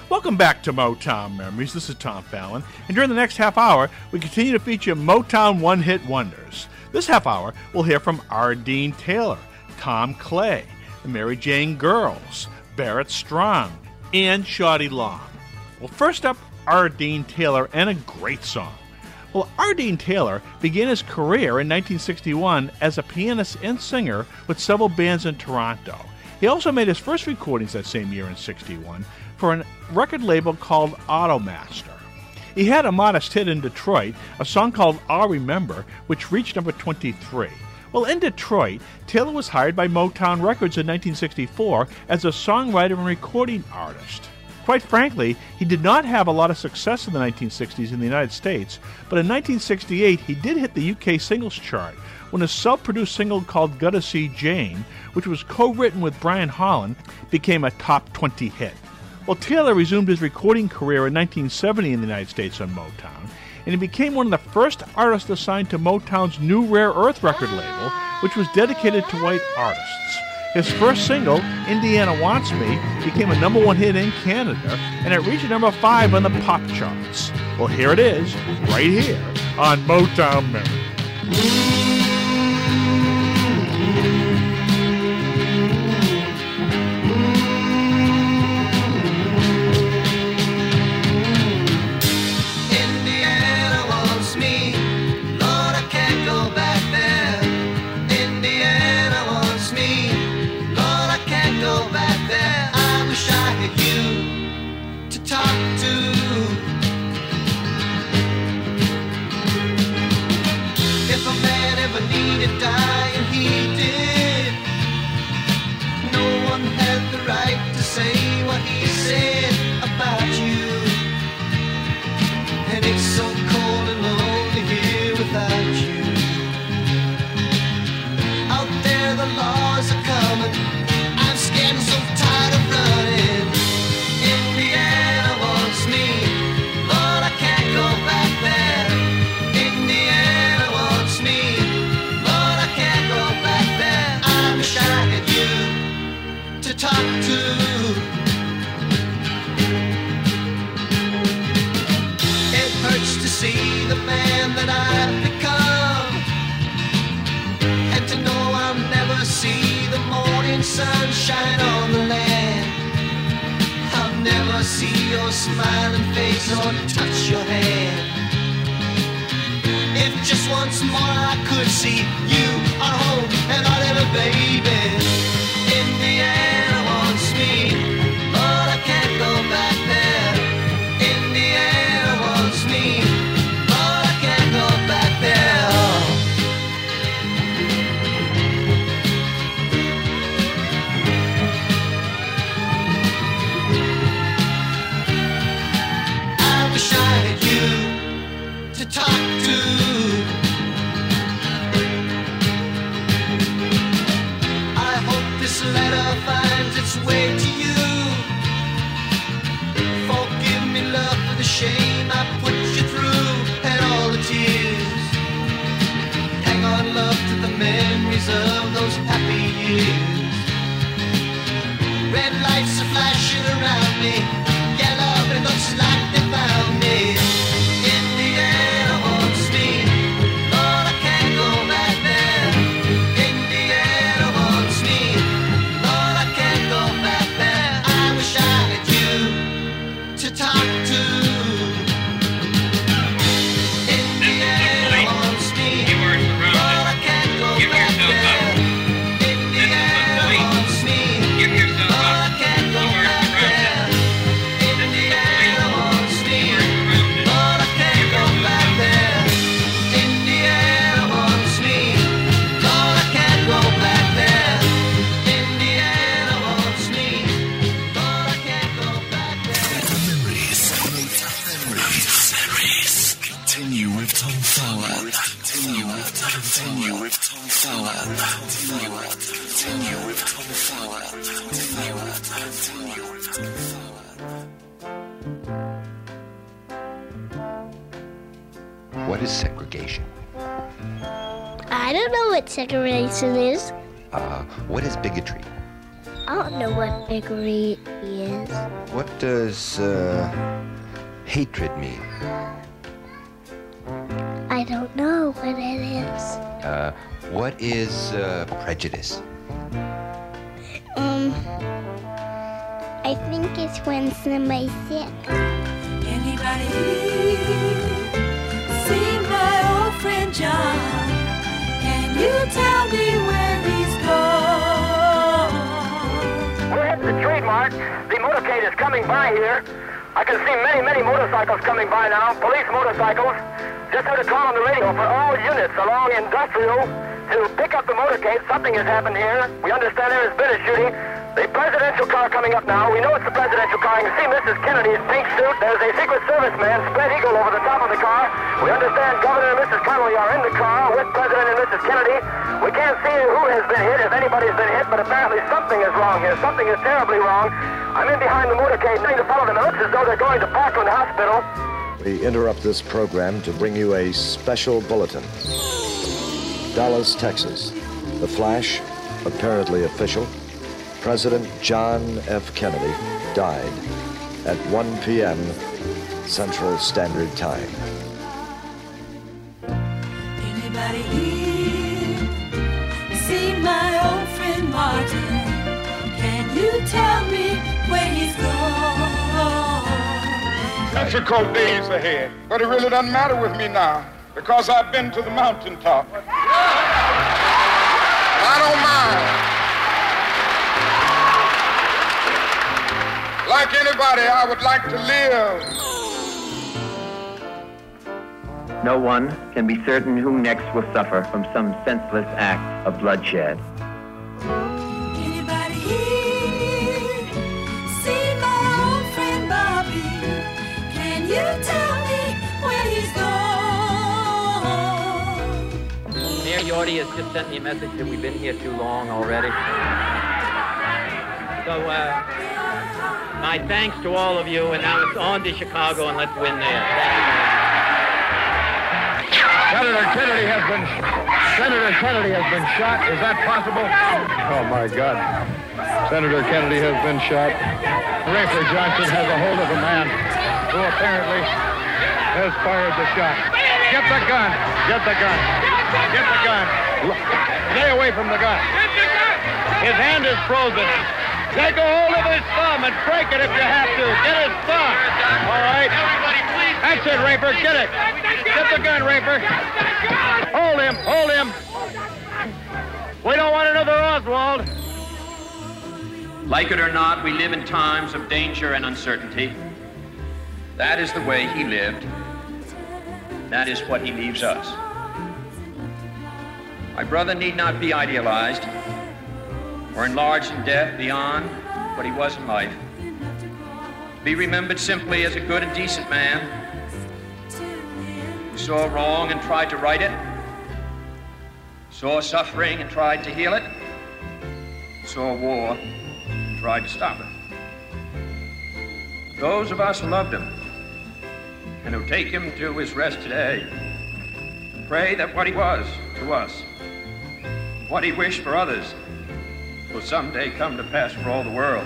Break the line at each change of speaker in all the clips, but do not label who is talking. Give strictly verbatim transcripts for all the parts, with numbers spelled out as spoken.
Welcome back to Motown Memories. This is Tom Fallon, and during the next half hour, we continue to feature Motown one-hit wonders. This half hour, we'll hear from R. Dean Taylor, Tom Clay, the Mary Jane Girls, Barrett Strong, and Shawty Long. Well, first up, R. Dean Taylor and a great song. Well, R. Dean Taylor began his career in nineteen sixty-one as a pianist and singer with several bands in Toronto. He also made his first recordings that same year in sixty-one for a record label called Automaster. He had a modest hit in Detroit, a song called I'll Remember, which reached number twenty-three. Well, in Detroit, Taylor was hired by Motown Records in nineteen sixty-four as a songwriter and recording artist. Quite frankly, he did not have a lot of success in the nineteen sixties in the United States, but in nineteen sixty-eight he did hit the U K singles chart when a self-produced single called Gotta See Jane, which was co-written with Brian Holland, became a top twenty hit. Well, Taylor resumed his recording career in nineteen seventy in the United States on Motown, and he became one of the first artists assigned to Motown's new Rare Earth record label, which was dedicated to white artists. His first single, Indiana Wants Me, became a number one hit in Canada, and it reached number five on the pop charts. Well, here it is, right here on Motown Memories.
Say what he said about you, and it's so cold and lonely here without you. Out there the laws are coming, I'm scared and so tired of running. Indiana wants me, Lord, I can't go back there. Indiana wants me, Lord, I can't go back there. I wish I had you to talk to. See the man that I've become, and to know I'll never see the morning sunshine on the land. I'll never see your smiling face or touch your hand. If just once more I could see you at home and our little baby. Indiana wants me, but I can't go back there. Indiana wants me, talk to. I hope this letter finds its way to you. Forgive me, love, for the shame I put you through and all the tears. Hang on, love, to the memories of those happy years. Red lights are flashing around me. Yeah, love, it looks like they found me.
What is segregation?
I don't know what segregation is.
Uh, what is bigotry? I don't know what bigotry is.
What does uh, hatred mean?
I don't know what it is.
Uh, what is uh, prejudice?
Um, I think it's when somebody's sick.
Anybody see my old friend John? Can you tell me where he's gone?
We're heading to Trademark. The motorcade is coming by here. I can see many, many motorcycles coming by now, police motorcycles. Just heard a call on the radio for all units along Industrial to pick up the motorcade. Something has happened here. We understand there has been a shooting. The presidential car coming up now. We know it's the presidential car. You can see Missus Kennedy's pink suit. There's a Secret Service man, spread eagle, over the top of the car. We understand Governor and Missus Connolly are in the car with President and Missus Kennedy. We can't see who has been hit, if anybody's been hit, but apparently something is wrong here. Something is terribly wrong. I'm in behind the motorcade, trying to follow them. It looks as though they're going to Parkland Hospital.
We interrupt this program to bring you a special bulletin. Dallas, Texas. The flash, apparently official. President John F. Kennedy died at one p.m. Central Standard Time.
Anybody here see my old friend Martin? Can you tell me where he's gone?
Difficult days ahead, but it really doesn't matter with me now because I've been to the mountaintop. I don't mind. Like anybody, I would like to live.
No one can be certain who next will suffer from some senseless act of bloodshed.
Anybody here see my old friend Bobby? Can you tell me where he's gone?
Mayor Yorty has just sent me a message that we've been here too long already. So, uh, my thanks to all of you, and now it's on to Chicago, and let's win there.
Senator Kennedy has been Senator Kennedy has been shot. Is that possible? Oh my God! Senator Kennedy has been shot. Rafer Johnson has a hold of a man who apparently has fired the shot. Get the gun! Get the gun! Get the gun! Stay away from the gun! His hand is frozen. Take a hold of his thumb and break it if you have to. Get his thumb. All right. That's it, Rafer. Get it. Get the gun, Rafer. Hold him. Hold him. We don't want another Oswald.
Like it or not, we live in times of danger and uncertainty. That is the way he lived. That is what he leaves us. My brother need not be idealized or enlarged in death beyond what he was in life. Be remembered simply as a good and decent man who saw wrong and tried to right it, saw suffering and tried to heal it, saw war and tried to stop it. Those of us who loved him and who take him to his rest today pray that what he was to us, what he wished for others, will someday come to pass for all the world.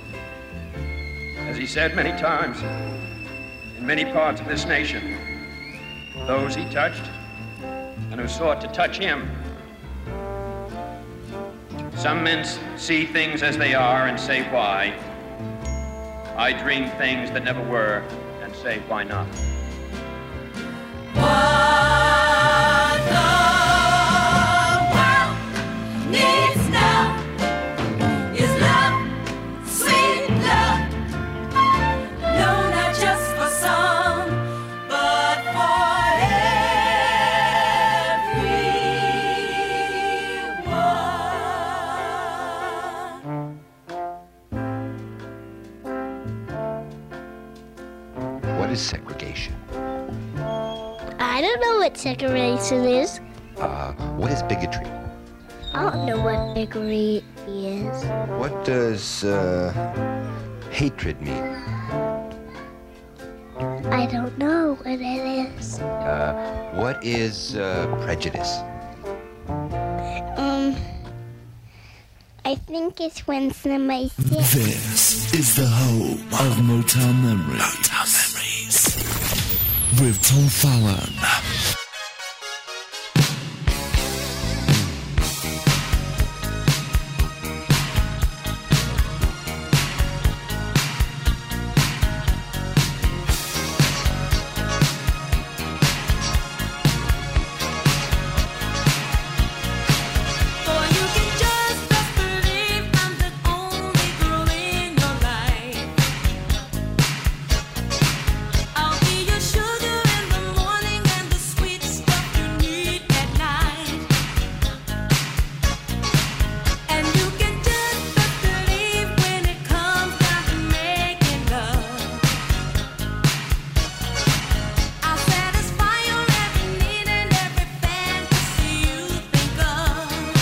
As he said many times, in many parts of this nation, those he touched and who sought to touch him. Some men see things as they are and say why. I dream things that never were and say why not.
What the world needs now is love, sweet love. No, not just for some, but for everyone.
What is segregation?
I don't know what segregation is.
Uh, what is bigotry?
I don't know what bigotry is.
What does uh, hatred mean?
I don't know what it is.
Uh, what is uh, prejudice?
Um, I I think it's when somebody sits.
This is the home of Motown Memories. Motown Memories. With Tom Fallon.
I'll be your sugar in the morning and the sweet stuff you need at night. And you can just best believe when it comes down to making love, I'll satisfy your every need and every fantasy you think of.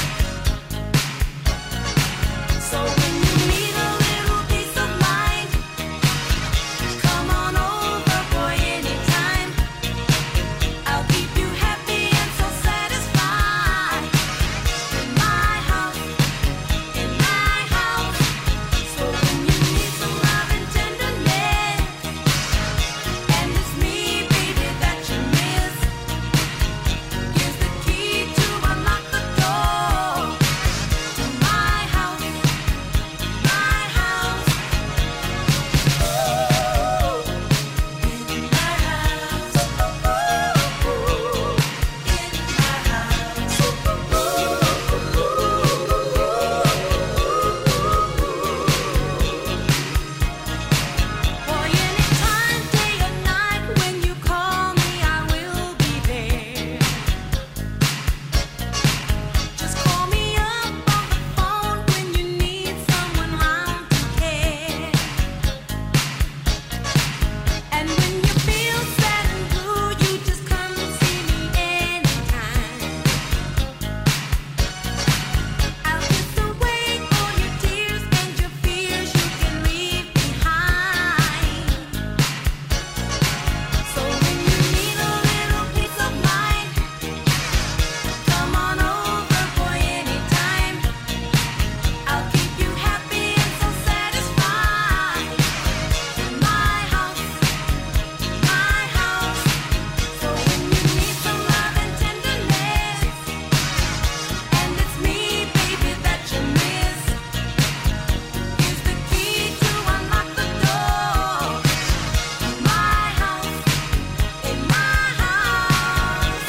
So when you need a little peace of mind, come on over, boy, anytime. I'll keep you happy and so satisfied. In my house, in my house. So when you need some love and tenderness, and it's me, baby, that you miss, here's the key to unlock the door to my house, my house. Boy, anytime, day or night, when you call me, I will be there. Just call me up on the phone when you need someone round to care. And when you feel sad and blue, you just come see me anytime. I'll kiss away all your tears and your fears you can leave behind. So when you need a little peace of mind, come on over, boy, anytime. I'll keep you happy and so satisfied. In my house, my house. So when you need some love and tenderness, and it's me, baby, that you miss, here's the key to unlock the door to my house, in my house.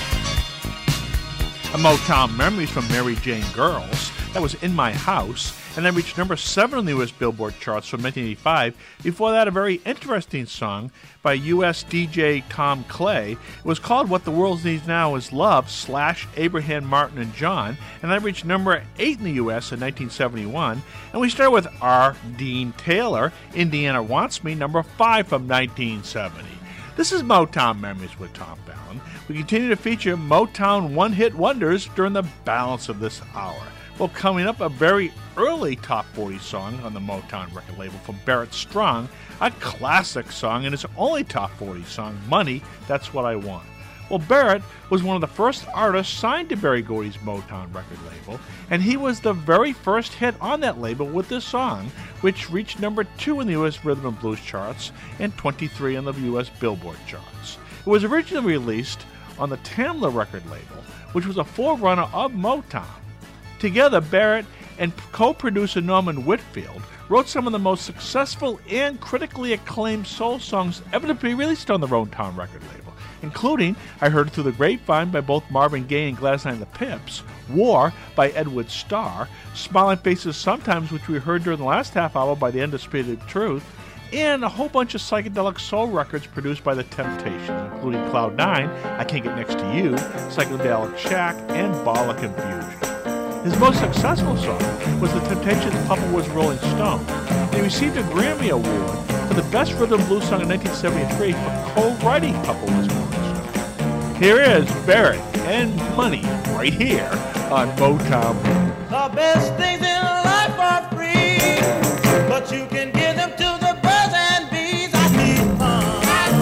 A Motown Memories from Mary Jane Girls. That was In My House. and then reached number seven on the U S Billboard charts from nineteen eighty-five. Before that, a very interesting song by U S D J Tom Clay. It was called What the World Needs Now Is Love slash Abraham Martin and John, and that reached number eight in the U S in nineteen seventy-one. And we start with R. Dean Taylor, Indiana Wants Me, number five from nineteen seventy. This is Motown Memories with Tom Fallon. We continue to feature Motown one-hit wonders during the balance of this hour. Well, coming up, a very early top forty song on the Motown record label from Barrett Strong, a classic song and his only top forty song, Money, That's What I Want. Well, Barrett was one of the first artists signed to Berry Gordy's Motown record label, and he was the very first hit on that label with this song, which reached number two in the U S Rhythm and Blues charts and twenty-three on the U S Billboard charts. It was originally released on the Tamla record label, which was a forerunner of Motown. Together, Barrett and co-producer Norman Whitfield wrote some of the most successful and critically acclaimed soul songs ever to be released on the Motown record label, including I Heard It Through the Grapevine by both Marvin Gaye and Gladys Knight and the Pips, War by Edward Starr, Smiling Faces Sometimes, which we heard during the last half hour by The Undisputed Truth, and a whole bunch of psychedelic soul records produced by The Temptations, including Cloud Nine, I Can't Get Next to You, Psychedelic Shack, and Ball of Confusion. His most successful song was The Temptations' Papa Was Rolling Stone, and he received a Grammy Award for the Best Rhythm and Blues Song in nineteen seventy-three for co-writing Papa Was Rolling Stone. Here is Barrett and Money right here on Motown.
The best things in life are free, but you can give them to the birds and bees. I need fun.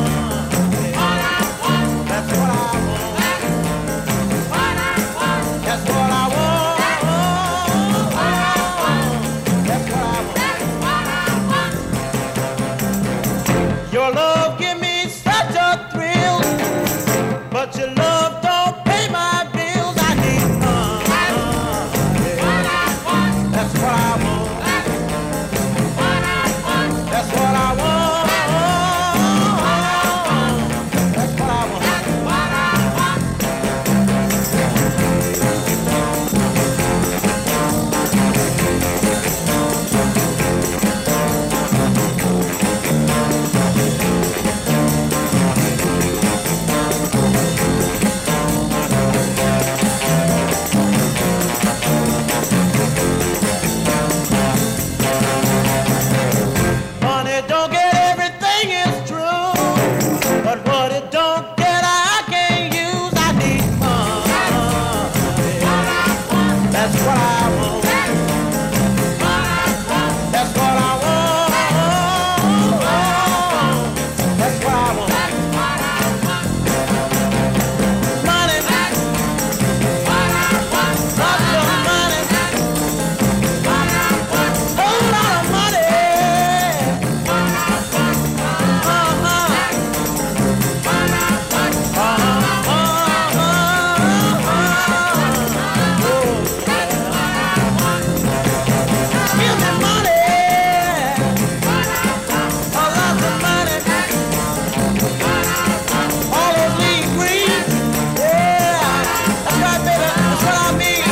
That's what I want. That's what I want. Your love give me such a thrill, but your love don't pay my bills. I need fun. That's what I want. That's what I want. That's what I want. Money don't get everything is true, but what it don't get I can't use. I need fun. That's what I want. That's what I want. That's what I want. Money, lots of money, whole lot of money. Give me money, a lot of money, all those leaves green, yeah, that's right, baby, that's what I mean.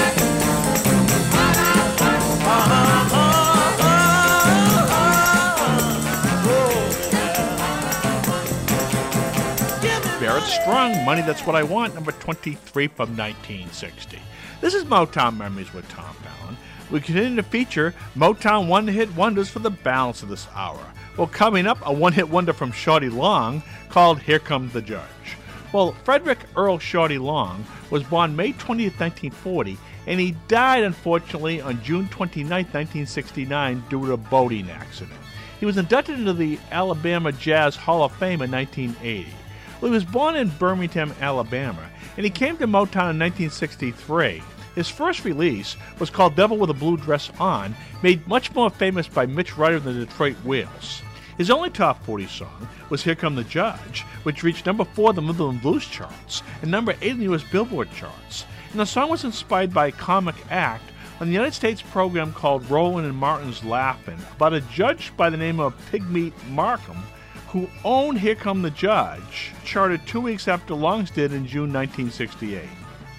Barrett Strong, Money, That's What I Want, number twenty-three from nineteen sixty. This is Motown Memories with Tom Fallon. We continue to feature Motown one-hit wonders for the balance of this hour. Well, coming up, a one-hit wonder from Shorty Long called Here Comes the Judge. Well, Frederick Earl Shorty Long was born May twentieth, nineteen forty, and he died, unfortunately, on June twenty-ninth, nineteen sixty-nine, due to a boating accident. He was inducted into the Alabama Jazz Hall of Fame in nineteen eighty. Well, he was born in Birmingham, Alabama, and he came to Motown in nineteen sixty-three. His first release was called Devil with a Blue Dress On, made much more famous by Mitch Ryder and the Detroit Wheels. His only top forty song was Here Come the Judge, which reached number four in the Rhythm and Blues charts and number eight in the U S Billboard charts. And the song was inspired by a comic act on the United States program called Roland and Martin's Laugh-In about a judge by the name of Pigmeat Markham who owned Here Come the Judge, charted two weeks after Long's did in June nineteen sixty-eight.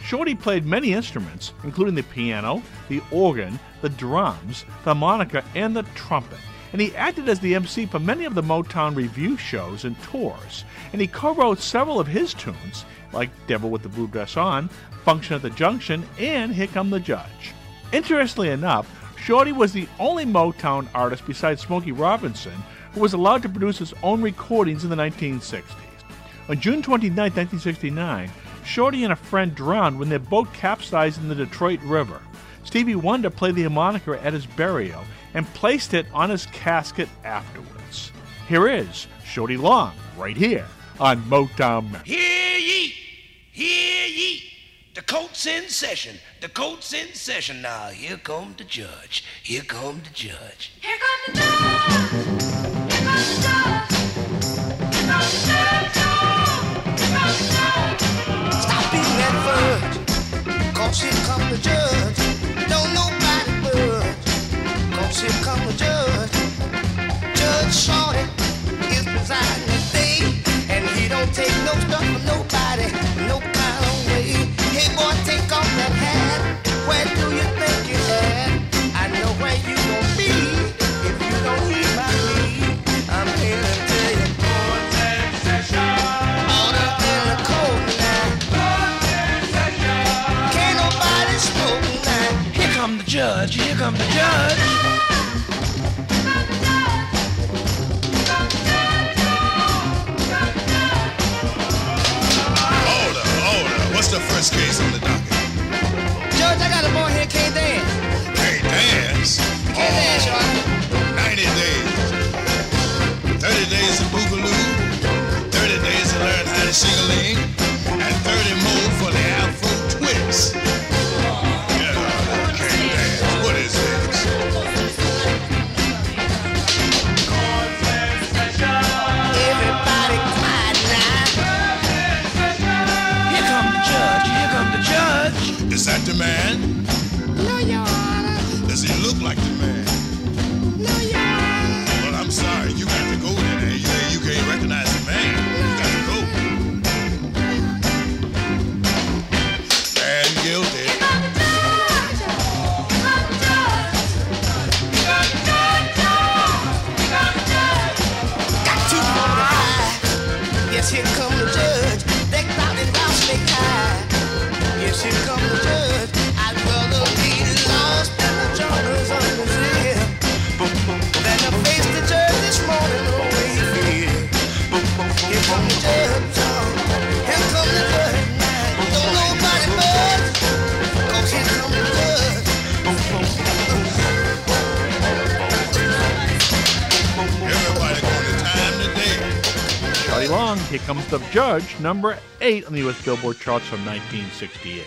Shorty played many instruments, including the piano, the organ, the drums, the harmonica, and the trumpet. And he acted as the M C for many of the Motown review shows and tours. And he co-wrote several of his tunes, like Devil with the Blue Dress On, Function at the Junction, and Here Come the Judge. Interestingly enough, Shorty was the only Motown artist besides Smokey Robinson who was allowed to produce his own recordings in the nineteen sixties. On June twenty-ninth, nineteen sixty-nine, Shorty and a friend drowned when their boat capsized in the Detroit River. Stevie Wonder played the harmonica at his burial and placed it on his casket afterwards. Here is Shorty Long, right here on Motown Memories.
Hear ye! Hear ye! The court's in session. The court's in session. Now, here come the judge. Here come the judge.
Here comes the judge. Here comes the judge. Here comes the judge. Here comes the judge.
Stop beating that fudge. Cause here come the judge. Don't nobody budge. Cause here come the judge. Judge Shorty is presiding today. And he don't take no stuff from nobody. No kind of way. Hey boy, take off that hat. Where do you think you're at? I know where you gon' be if you don't heed my plea. I'm here to tell you. Court's in session. Order in the court now. Court's in session. Can't nobody smoke now. Here come the judge. Here come the judge.
Order, order. What's the first case on the docket?
Judge, I got a boy here can't dance.
Can't dance?
Can't dance, Your Honor.
ninety days. thirty days of boogaloo. thirty days to learn how to sing-a-ling. And thirty more for the Afro twist. Yeah, can't dance. What is this?
Everybody quiet now. Here come the judge. Here come the judge.
Is that the man?
No, Your Honor.
Does he look like the man?
No, Your Honor.
Well, I'm sorry. You got to go there. You, you can't recognize the man. You got to go. Man guilty.
Got two more to hide. Yes, here come the judge. Decked out in brown snake hide. Yes, here come the judge. I'd rather be lost than the jungles of Brazil. Than to face the judge this morning the way he feel. Here come the judge. Here come the judge. Don't nobody budge. Cause here come the judge.
Everybody going to time today.
Shorty Long, Here Comes the Judge, number eight on the U S Billboard charts from nineteen sixty-eight.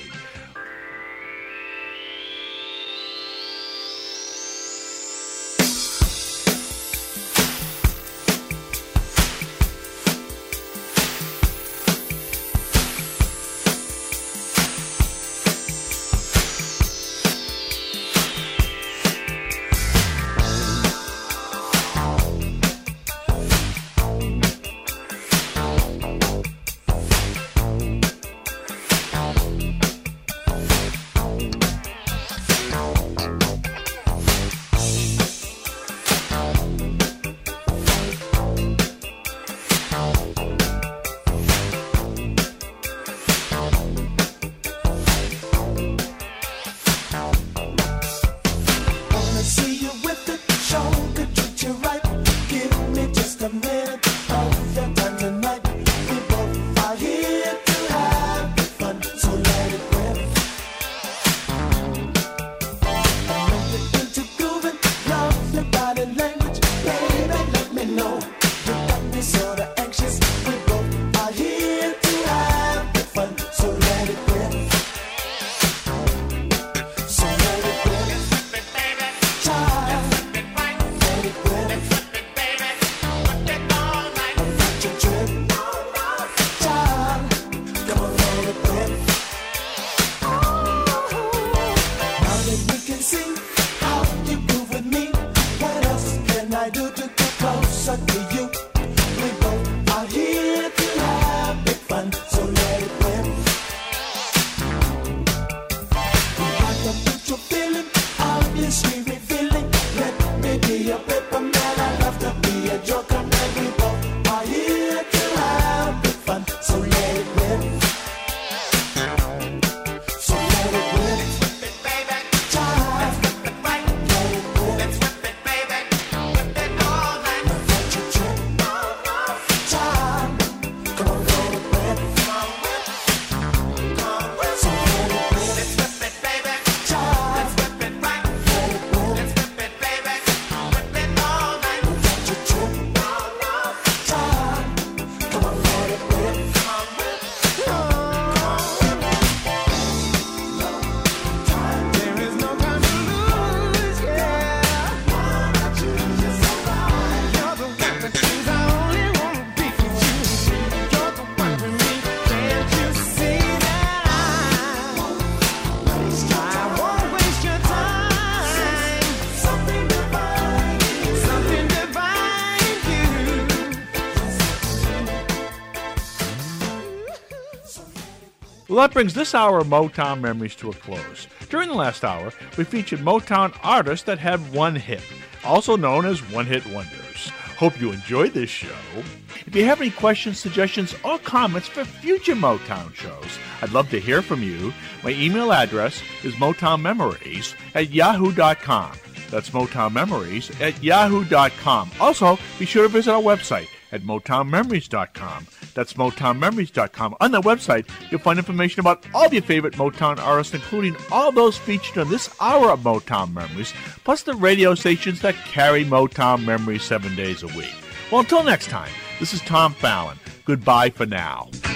Well, that brings this hour of Motown Memories to a close. During the last hour, we featured Motown artists that had one hit, also known as one-hit wonders. Hope you enjoyed this show. If you have any questions, suggestions, or comments for future Motown shows, I'd love to hear from you. My email address is motownmemories at yahoo dot com. That's motownmemories at yahoo dot com. Also, be sure to visit our website at motown memories dot com. That's motown memories dot com. On that website, you'll find information about all of your favorite Motown artists, including all those featured on this hour of Motown Memories, plus the radio stations that carry Motown Memories seven days a week. Well, until next time, this is Tom Fallon. Goodbye for now.